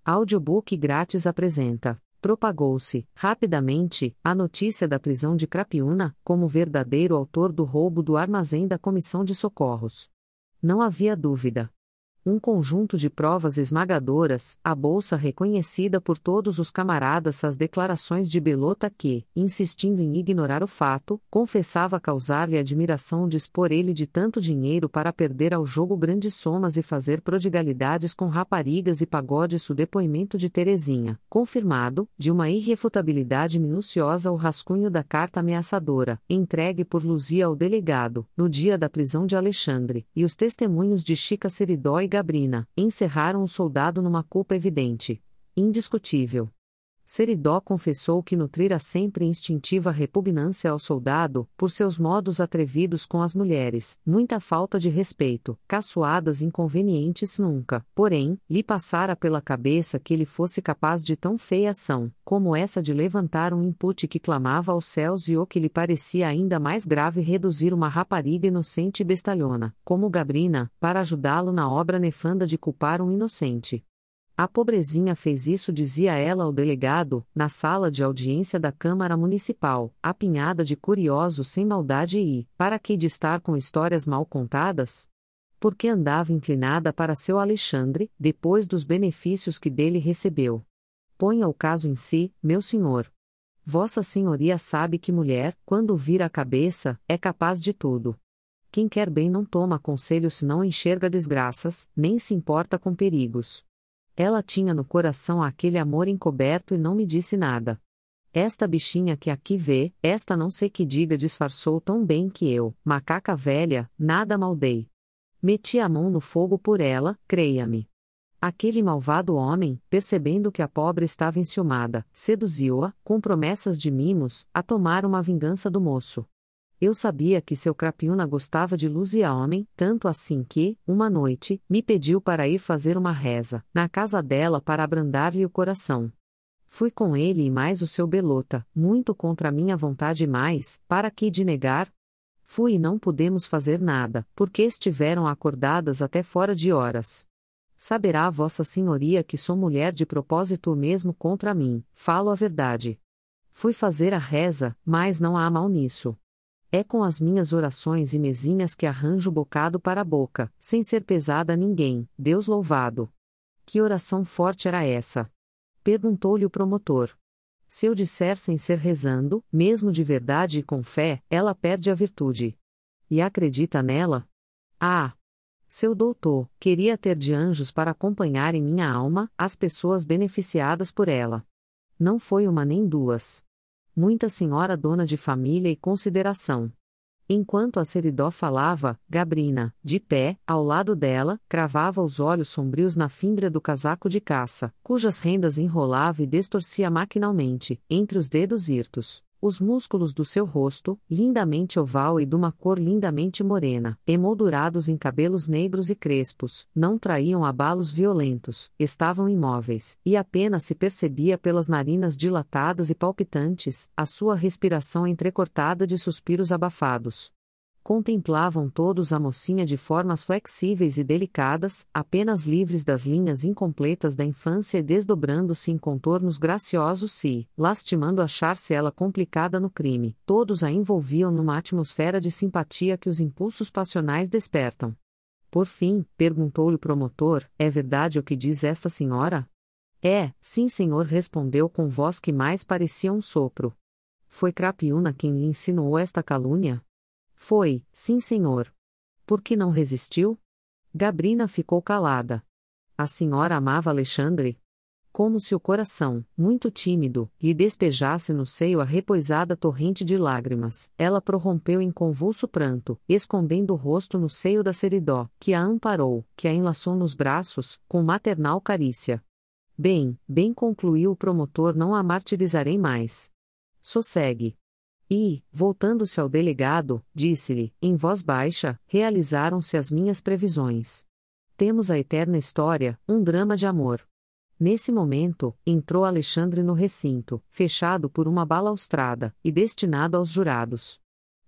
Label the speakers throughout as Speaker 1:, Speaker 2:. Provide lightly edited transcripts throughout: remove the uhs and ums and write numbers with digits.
Speaker 1: Audiobook grátis apresenta. Propagou-se, rapidamente, a notícia da prisão de Crapiúna, como verdadeiro autor do roubo do armazém da Comissão de Socorros. Não havia dúvida. Um conjunto de provas esmagadoras, a bolsa reconhecida por todos os camaradas, as declarações de Belota que, insistindo em ignorar o fato, confessava causar-lhe admiração dispor ele de tanto dinheiro para perder ao jogo grandes somas e fazer prodigalidades com raparigas e pagodes. O depoimento de Terezinha, confirmado, de uma irrefutabilidade minuciosa o rascunho da carta ameaçadora, entregue por Luzia ao delegado, no dia da prisão de Alexandre, e os testemunhos de Chica Seridó e Gabrina, encerraram o soldado numa culpa evidente, indiscutível. Seridó confessou que nutrira sempre instintiva repugnância ao soldado, por seus modos atrevidos com as mulheres, muita falta de respeito, caçoadas inconvenientes nunca, porém, lhe passara pela cabeça que ele fosse capaz de tão feia ação, como essa de levantar um impute que clamava aos céus e o que lhe parecia ainda mais grave reduzir uma rapariga inocente e bestalhona, como Gabrina, para ajudá-lo na obra nefanda de culpar um inocente. A pobrezinha fez isso, dizia ela ao delegado, na sala de audiência da Câmara Municipal, apinhada de curiosos sem maldade e, para que de estar com histórias mal contadas? Porque andava inclinada para seu Alexandre, depois dos benefícios que dele recebeu. Ponha o caso em si, meu senhor. Vossa Senhoria sabe que mulher, quando vira a cabeça, é capaz de tudo. Quem quer bem não toma conselho se não enxerga desgraças, nem se importa com perigos. Ela tinha no coração aquele amor encoberto e não me disse nada. Esta bichinha que aqui vê, esta não sei que diga, disfarçou tão bem que eu, macaca velha, nada maldei. Meti a mão no fogo por ela, creia-me. Aquele malvado homem, percebendo que a pobre estava enciumada, seduziu-a, com promessas de mimos, a tomar uma vingança do moço. Eu sabia que seu Crapiúna gostava de Luzia homem, tanto assim que, uma noite, me pediu para ir fazer uma reza, na casa dela para abrandar-lhe o coração. Fui com ele e mais o seu Belota, muito contra a minha vontade e mais, para que de negar? Fui e não pudemos fazer nada, porque estiveram acordadas até fora de horas. Saberá Vossa Senhoria que sou mulher de propósito mesmo contra mim, falo a verdade. Fui fazer a reza, mas não há mal nisso. É com as minhas orações e mesinhas que arranjo bocado para a boca, sem ser pesada a ninguém, Deus louvado. Que oração forte era essa? Perguntou-lhe o promotor. Se eu disser sem ser rezando, mesmo de verdade e com fé, ela perde a virtude. E acredita nela? Ah! Seu doutor, queria ter de anjos para acompanhar em minha alma as pessoas beneficiadas por ela. Não foi uma nem duas. Muita senhora dona de família e consideração. Enquanto a Seridó falava, Gabrina, de pé, ao lado dela, cravava os olhos sombrios na fímbria do casaco de caça, cujas rendas enrolava e distorcia maquinalmente, entre os dedos hirtos. Os músculos do seu rosto, lindamente oval e de uma cor lindamente morena, emoldurados em cabelos negros e crespos, não traíam abalos violentos, estavam imóveis, e apenas se percebia pelas narinas dilatadas e palpitantes, a sua respiração entrecortada de suspiros abafados. Contemplavam todos a mocinha de formas flexíveis e delicadas, apenas livres das linhas incompletas da infância e desdobrando-se em contornos graciosos se, lastimando achar-se ela complicada no crime, todos a envolviam numa atmosfera de simpatia que os impulsos passionais despertam. Por fim, perguntou-lhe o promotor, é verdade o que diz esta senhora? É, sim senhor, respondeu com voz que mais parecia um sopro. Foi Crapiúna quem lhe insinuou esta calúnia? Foi, sim senhor. Por que não resistiu? Gabrina ficou calada. A senhora amava Alexandre? Como se o coração, muito tímido, lhe despejasse no seio a repoisada torrente de lágrimas, ela prorrompeu em convulso pranto, escondendo o rosto no seio da Seridó, que a amparou, que a enlaçou nos braços, com maternal carícia. Bem, concluiu o promotor, não a martirizarei mais. Sossegue. E, voltando-se ao delegado, disse-lhe, em voz baixa, realizaram-se as minhas previsões. Temos a eterna história, um drama de amor. Nesse momento, entrou Alexandre no recinto, fechado por uma balaustrada, e destinado aos jurados.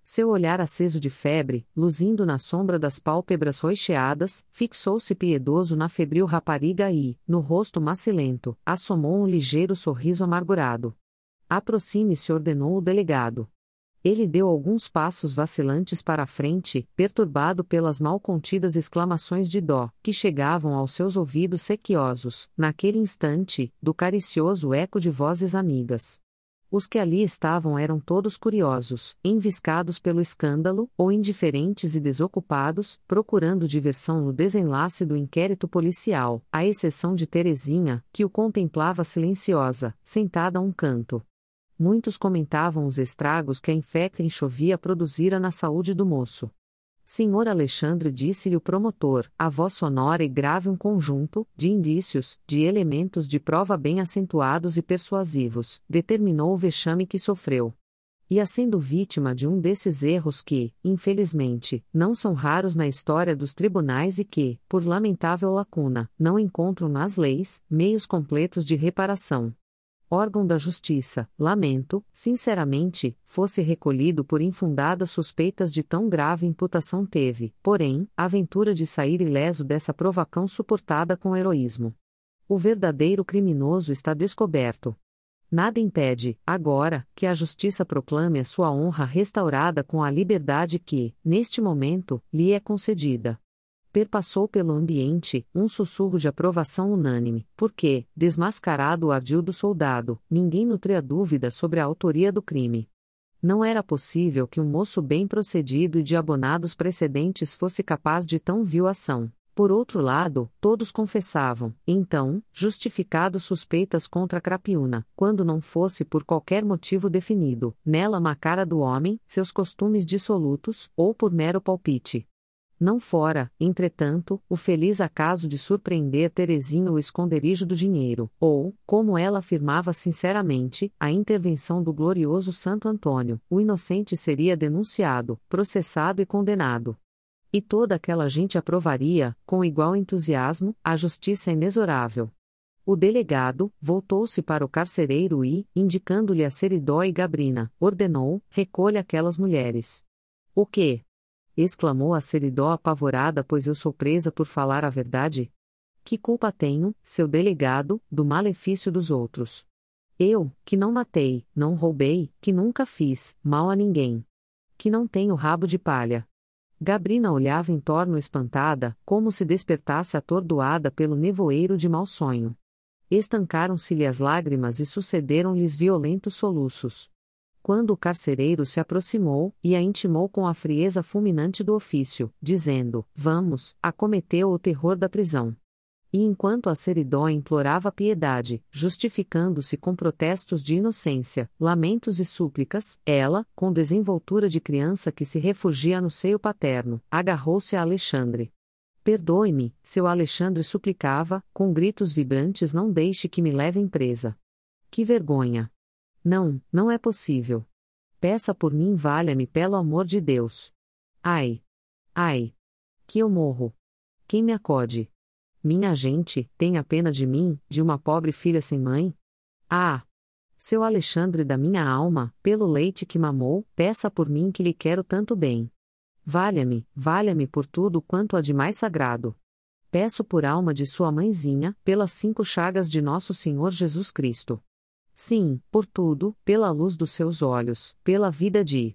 Speaker 1: Seu olhar aceso de febre, luzindo na sombra das pálpebras roixeadas, fixou-se piedoso na febril rapariga e, no rosto macilento, assomou um ligeiro sorriso amargurado. Aproxime-se, ordenou o delegado. Ele deu alguns passos vacilantes para a frente, perturbado pelas mal contidas exclamações de dó, que chegavam aos seus ouvidos sequiosos, naquele instante, do caricioso eco de vozes amigas. Os que ali estavam eram todos curiosos, enviscados pelo escândalo, ou indiferentes e desocupados, procurando diversão no desenlace do inquérito policial, à exceção de Terezinha, que o contemplava silenciosa, sentada a um canto. Muitos comentavam os estragos que a infecta enxovia produzira na saúde do moço. Senhor Alexandre, disse-lhe o promotor, a voz sonora e grave, um conjunto de indícios, de elementos de prova bem acentuados e persuasivos, determinou o vexame que sofreu. Ia sendo vítima de um desses erros que, infelizmente, não são raros na história dos tribunais e que, por lamentável lacuna, não encontram nas leis meios completos de reparação. Órgão da Justiça, lamento, sinceramente, fosse recolhido por infundadas suspeitas de tão grave imputação teve, porém, a ventura de sair ileso dessa provação suportada com heroísmo. O verdadeiro criminoso está descoberto. Nada impede, agora, que a Justiça proclame a sua honra restaurada com a liberdade que, neste momento, lhe é concedida. Perpassou pelo ambiente um sussurro de aprovação unânime, porque, desmascarado o ardil do soldado, ninguém nutria dúvida sobre a autoria do crime. Não era possível que um moço bem procedido e de abonados precedentes fosse capaz de tão vil ação. Por outro lado, todos confessavam, então, justificados suspeitas contra Crapiúna, quando não fosse por qualquer motivo definido, nela má cara do homem, seus costumes dissolutos, ou por mero palpite. Não fora, entretanto, o feliz acaso de surpreender Terezinha o esconderijo do dinheiro, ou, como ela afirmava sinceramente, a intervenção do glorioso Santo Antônio, o inocente seria denunciado, processado e condenado. E toda aquela gente aprovaria, com igual entusiasmo, a justiça inexorável. O delegado voltou-se para o carcereiro e, indicando-lhe a Seridó e Gabrina, ordenou: recolha aquelas mulheres. O quê? Exclamou a Seridó apavorada, pois eu sou presa por falar a verdade? Que culpa tenho, seu delegado, do malefício dos outros? Eu, que não matei, não roubei, que nunca fiz mal a ninguém. Que não tenho rabo de palha. Gabrina olhava em torno espantada, como se despertasse atordoada pelo nevoeiro de mau sonho. Estancaram-se-lhe as lágrimas e sucederam-lhes violentos soluços. Quando o carcereiro se aproximou, e a intimou com a frieza fulminante do ofício, dizendo: vamos, acometeu o terror da prisão. E enquanto a Seridó implorava piedade, justificando-se com protestos de inocência, lamentos e súplicas, ela, com desenvoltura de criança que se refugia no seio paterno, agarrou-se a Alexandre. Perdoe-me, seu Alexandre suplicava, com gritos vibrantes, não deixe que me levem presa. Que vergonha! Não, não é possível. Peça por mim, valha-me pelo amor de Deus. Ai! Ai! Que eu morro. Quem me acode? Minha gente, tenha pena de mim, de uma pobre filha sem mãe? Ah! Seu Alexandre da minha alma, pelo leite que mamou, peça por mim que lhe quero tanto bem. Valha-me, valha-me por tudo quanto há de mais sagrado. Peço por alma de sua mãezinha, pelas 5 chagas de nosso Senhor Jesus Cristo. Sim, por tudo, pela luz dos seus olhos, pela vida de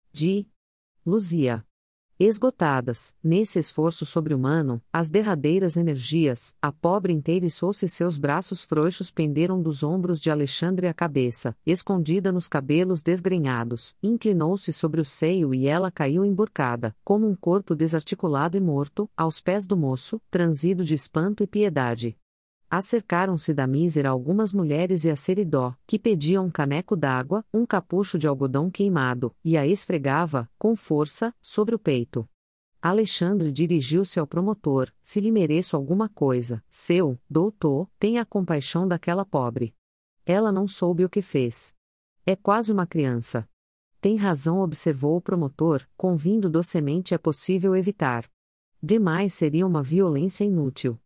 Speaker 1: Luzia. Esgotadas, nesse esforço sobre-humano, as derradeiras energias, a pobre inteiriçou-se, seus braços frouxos penderam dos ombros de Alexandre a cabeça, escondida nos cabelos desgrenhados, inclinou-se sobre o seio e ela caiu emburcada, como um corpo desarticulado e morto, aos pés do moço, transido de espanto e piedade. Acercaram-se da mísera algumas mulheres e a Seridó, que pedia um caneco d'água, um capucho de algodão queimado, e a esfregava, com força, sobre o peito. Alexandre dirigiu-se ao promotor: se lhe mereço alguma coisa, seu doutor, tenha compaixão daquela pobre. Ela não soube o que fez. É quase uma criança. Tem razão, observou o promotor, convindo docemente, é possível evitar. Demais seria uma violência inútil.